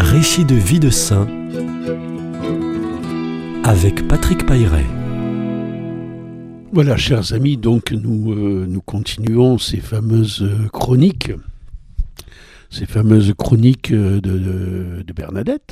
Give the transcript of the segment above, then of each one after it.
Récit de vie de saint avec Patrick Pailleret. Voilà, chers amis, donc nous continuons ces fameuses chroniques de Bernadette.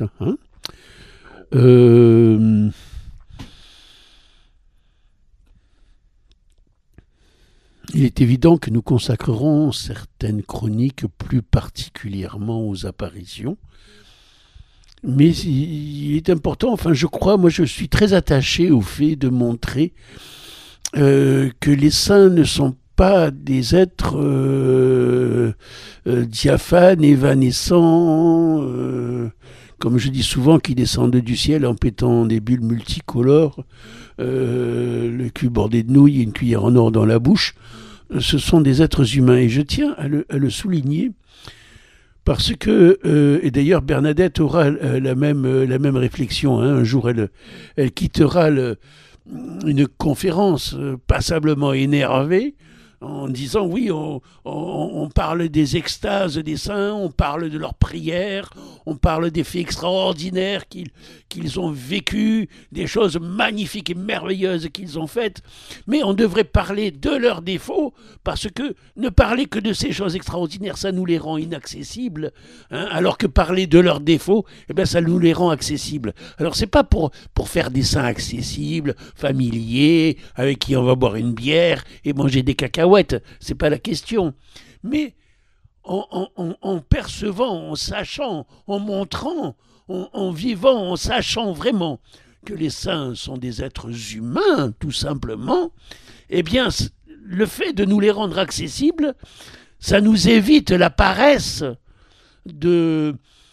Il est évident que nous consacrerons certaines chroniques plus particulièrement aux apparitions. Mais il est important, moi je suis très attaché au fait de montrer que les saints ne sont pas des êtres diaphanes, évanescents, comme je dis souvent, qui descendent du ciel en pétant des bulles multicolores, le cul bordé de nouilles et une cuillère en or dans la bouche. Ce sont des êtres humains, et je tiens à le souligner, parce que, et d'ailleurs Bernadette aura la même réflexion, un jour elle quittera une conférence passablement énervée, en disant oui, on parle des extases des saints, on parle de leurs prières, on parle des faits extraordinaires qu'ils ont vécus, des choses magnifiques et merveilleuses qu'ils ont faites, mais on devrait parler de leurs défauts, parce que ne parler que de ces choses extraordinaires, ça nous les rend inaccessibles, alors que parler de leurs défauts, ça nous les rend accessibles. Alors c'est pas pour faire des saints accessibles, familiers, avec qui on va boire une bière et manger des cacahuètes, c'est pas la question. Mais en percevant, en sachant, en montrant, en vivant, en sachant vraiment que les saints sont des êtres humains, tout simplement, le fait de nous les rendre accessibles, ça nous évite la paresse de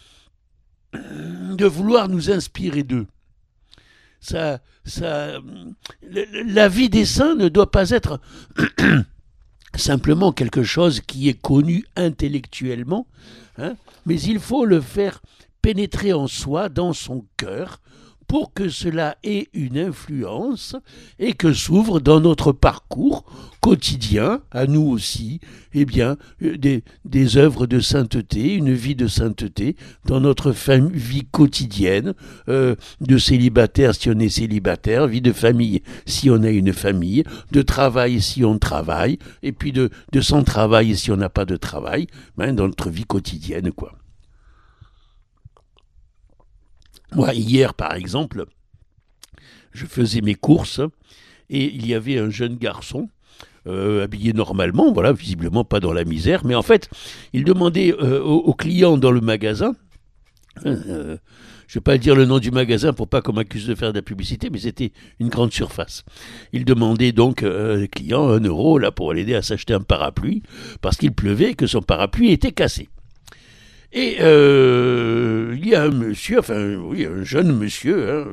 vouloir nous inspirer d'eux. La vie des saints ne doit pas être simplement quelque chose qui est connu intellectuellement, mais il faut le faire pénétrer en soi, dans son cœur, pour que cela ait une influence et que s'ouvre dans notre parcours quotidien, à nous aussi, des œuvres de sainteté, une vie de sainteté dans notre vie quotidienne, de célibataire si on est célibataire, vie de famille si on a une famille, de travail si on travaille, et puis de sans travail si on n'a pas de travail, dans notre vie quotidienne, quoi. Moi, hier, par exemple, je faisais mes courses et il y avait un jeune garçon habillé normalement, voilà, visiblement pas dans la misère, mais en fait, il demandait aux clients dans le magasin, je ne vais pas dire le nom du magasin pour pas qu'on m'accuse de faire de la publicité, mais c'était une grande surface. Il demandait donc aux clients 1 euro là, pour l'aider à s'acheter un parapluie, parce qu'il pleuvait et que son parapluie était cassé. Et il y a un monsieur, un jeune monsieur,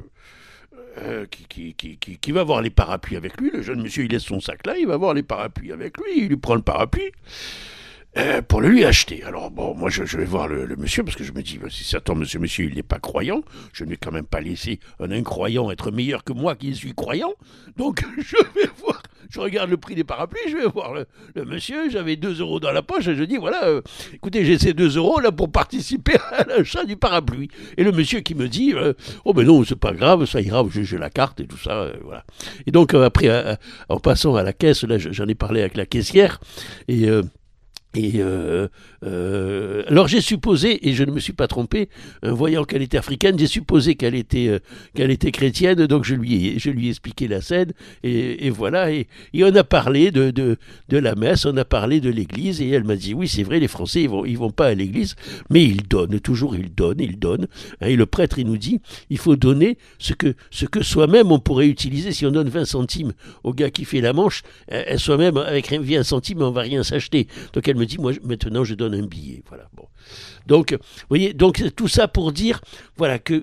qui va voir les parapluies avec lui. Le jeune monsieur, il laisse son sac là, il va voir les parapluies avec lui, il lui prend le parapluie pour le lui acheter. Alors bon, moi je vais voir le monsieur, parce que je me dis, si ça tombe, monsieur, il n'est pas croyant, je ne vais quand même pas laisser un incroyant être meilleur que moi qui suis croyant, donc je regarde le prix des parapluies, je vais voir le monsieur, j'avais 2 euros dans la poche, et je dis, voilà, écoutez, j'ai ces 2 euros là pour participer à l'achat du parapluie. Et le monsieur qui me dit, oh ben non, c'est pas grave, ça ira, j'ai la carte et tout ça, voilà. Et donc après, en passant à la caisse, là j'en ai parlé avec la caissière, alors j'ai supposé, et je ne me suis pas trompé, voyant qu'elle était africaine, j'ai supposé qu'elle était chrétienne, donc je lui ai expliqué la scène, et voilà, et on a parlé de la messe, on a parlé de l'église, et elle m'a dit, oui c'est vrai, les Français ils vont pas à l'église, mais ils donnent, toujours ils donnent, et le prêtre il nous dit, il faut donner ce que soi-même on pourrait utiliser. Si on donne 20 centimes au gars qui fait la manche, soi-même avec 20 centimes on va rien s'acheter. Donc elle me dit, moi maintenant je donne un billet, voilà. Bon. Donc, vous voyez, donc tout ça pour dire, voilà, que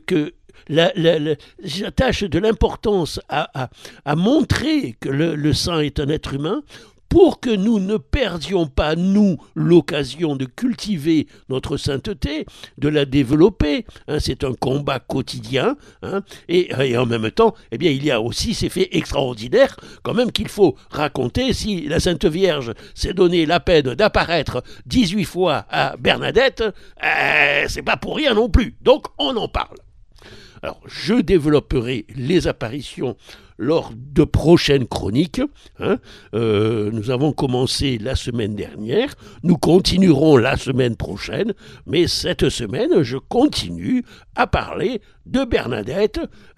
j'attache de l'importance à montrer que le saint est un être humain, pour que nous ne perdions pas, nous, l'occasion de cultiver notre sainteté, de la développer. C'est un combat quotidien. Et en même temps, eh bien, il y a aussi ces faits extraordinaires, quand même, qu'il faut raconter. Si la Sainte Vierge s'est donné la peine d'apparaître 18 fois à Bernadette, c'est pas pour rien non plus. Donc, on en parle. Alors, je développerai les apparitions lors de prochaines chroniques. Nous avons commencé la semaine dernière, nous continuerons la semaine prochaine, mais cette semaine, je continue à parler de Bernadette,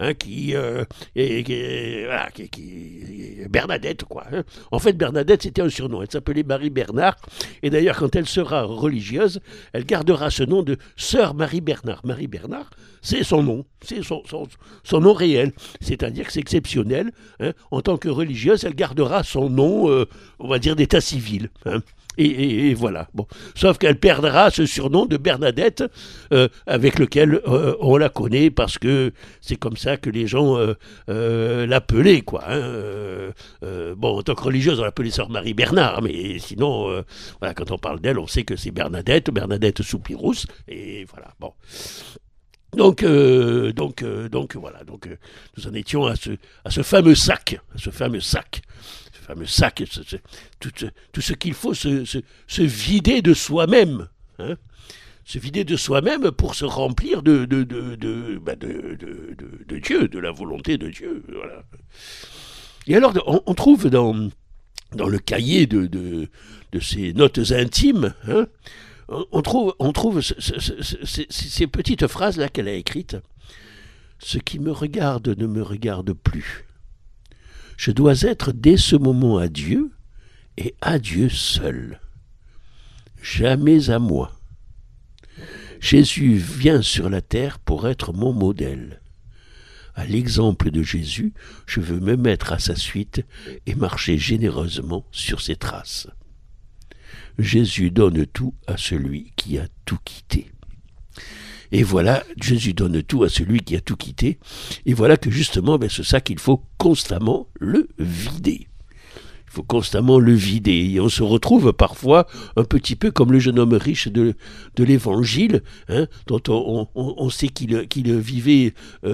Bernadette, quoi. En fait, Bernadette, c'était un surnom. Elle s'appelait Marie Bernard, et d'ailleurs, quand elle sera religieuse, elle gardera ce nom de Sœur Marie Bernard. Marie Bernard, c'est son nom, c'est son nom réel, c'est-à-dire que c'est exceptionnel. En tant que religieuse, elle gardera son nom, on va dire, d'état civil. Et voilà. Bon. Sauf qu'elle perdra ce surnom de Bernadette, avec lequel on la connaît, parce que c'est comme ça que les gens l'appelaient, quoi. En tant que religieuse, on l'appelait Sœur Marie Bernard, mais sinon, voilà, quand on parle d'elle, on sait que c'est Bernadette Soupirous, et voilà. Bon. Donc voilà, nous en étions à ce fameux sac, tout ce qu'il faut se vider de soi-même, se vider de soi-même pour se remplir de Dieu, de la volonté de Dieu, voilà. Et alors, on trouve dans le cahier de ces notes intimes, on trouve ces petites phrases-là qu'elle a écrites. « Ce qui me regarde ne me regarde plus. Je dois être dès ce moment à Dieu et à Dieu seul. Jamais à moi. Jésus vient sur la terre pour être mon modèle. À l'exemple de Jésus, je veux me mettre à sa suite et marcher généreusement sur ses traces. Jésus donne tout à celui qui a tout quitté. » Et voilà, Jésus donne tout à celui qui a tout quitté. Et voilà que justement, c'est ça qu'il faut constamment le vider. Il faut constamment le vider. Et on se retrouve parfois un petit peu comme le jeune homme riche de l'Évangile, dont on sait qu'il vivait,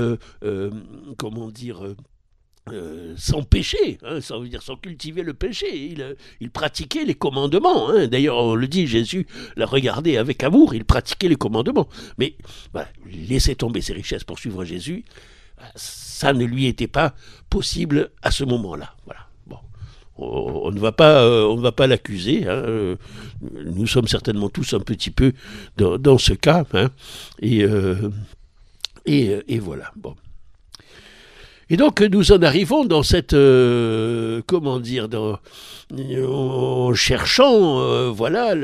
sans péché, sans cultiver le péché. Il pratiquait les commandements. D'ailleurs, on le dit, Jésus l'a regardé avec amour, il pratiquait les commandements. Mais voilà, laisser tomber ses richesses pour suivre Jésus, ça ne lui était pas possible à ce moment-là. Voilà. Bon. On ne va pas l'accuser. Nous sommes certainement tous un petit peu dans ce cas. Et voilà. Bon. Et donc nous en arrivons dans cette, en cherchant,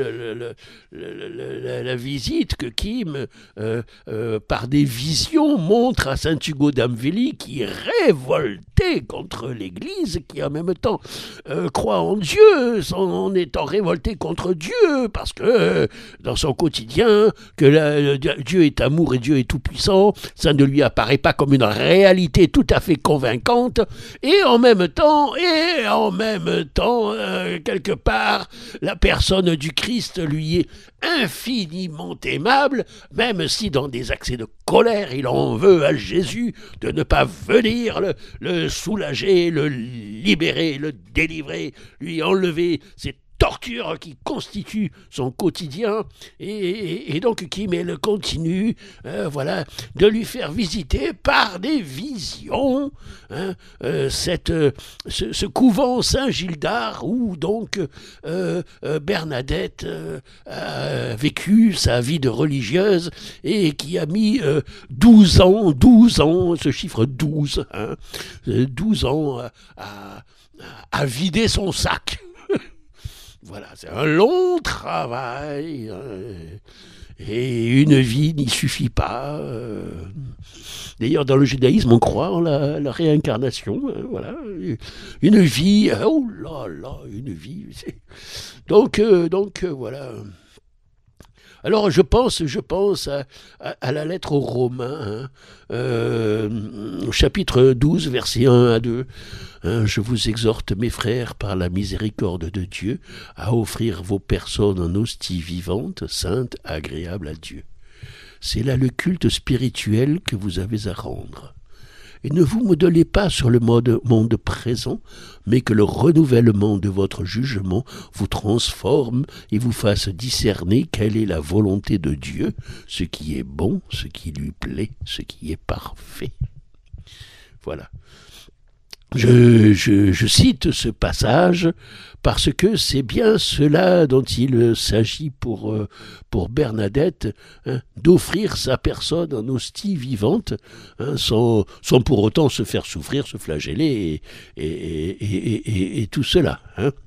la visite que Kim, par des visions, montre à saint Hugo d'Amvély, qui est révolté contre l'Église, qui en même temps croit en Dieu, en étant révolté contre Dieu, parce que dans son quotidien, que Dieu est amour et Dieu est tout-puissant, ça ne lui apparaît pas comme une réalité tout à fait convaincante, et en même temps, quelque part, la personne du Christ lui est infiniment aimable, même si dans des accès de colère, il en veut à Jésus de ne pas venir le soulager, le libérer, le délivrer, lui enlever ses torture qui constitue son quotidien, et donc Kim elle continue de lui faire visiter par des visions ce couvent Saint-Gildard où donc Bernadette a vécu sa vie de religieuse et qui a mis 12 ans, ce chiffre 12, 12 ans à vider son sac. Voilà, c'est un long travail, et une vie n'y suffit pas. D'ailleurs, dans le judaïsme, on croit en la réincarnation. Voilà, une vie, oh là là, une vie. Donc voilà. Alors je pense à la lettre aux Romains, au chapitre 12, versets 1 à 2. Je vous exhorte, mes frères, par la miséricorde de Dieu, à offrir vos personnes en hostie vivante, sainte, agréable à Dieu. C'est là le culte spirituel que vous avez à rendre. Et ne vous modelez pas sur le monde présent, mais que le renouvellement de votre jugement vous transforme et vous fasse discerner quelle est la volonté de Dieu, ce qui est bon, ce qui lui plaît, ce qui est parfait. Voilà. Je cite ce passage parce que c'est bien cela dont il s'agit pour Bernadette, d'offrir sa personne en hostie vivante, sans pour autant se faire souffrir, se flageller et tout cela.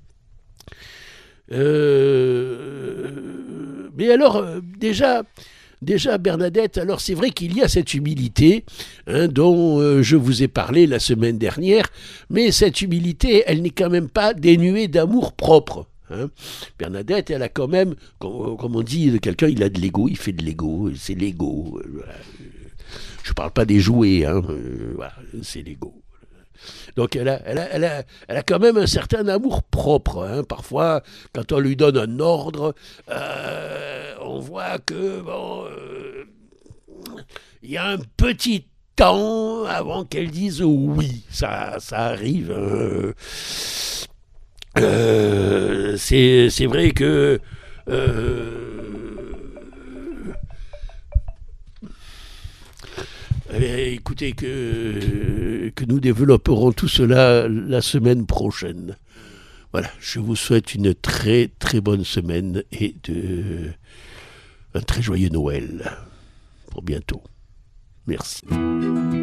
Mais alors, déjà Bernadette, alors c'est vrai qu'il y a cette humilité dont je vous ai parlé la semaine dernière, mais cette humilité, elle n'est quand même pas dénuée d'amour propre. Bernadette, elle a quand même, comme on dit de quelqu'un, il a de l'ego, il fait de l'ego, c'est l'ego. Je ne parle pas des jouets, voilà, c'est l'ego. Donc elle a quand même un certain amour propre. Parfois, quand on lui donne un ordre, on voit que il y a un petit temps avant qu'elle dise oui. Ça arrive. C'est vrai que écoutez, que nous développerons tout cela la semaine prochaine. Voilà, je vous souhaite une très très bonne semaine et un très joyeux Noël. Pour bientôt. Merci.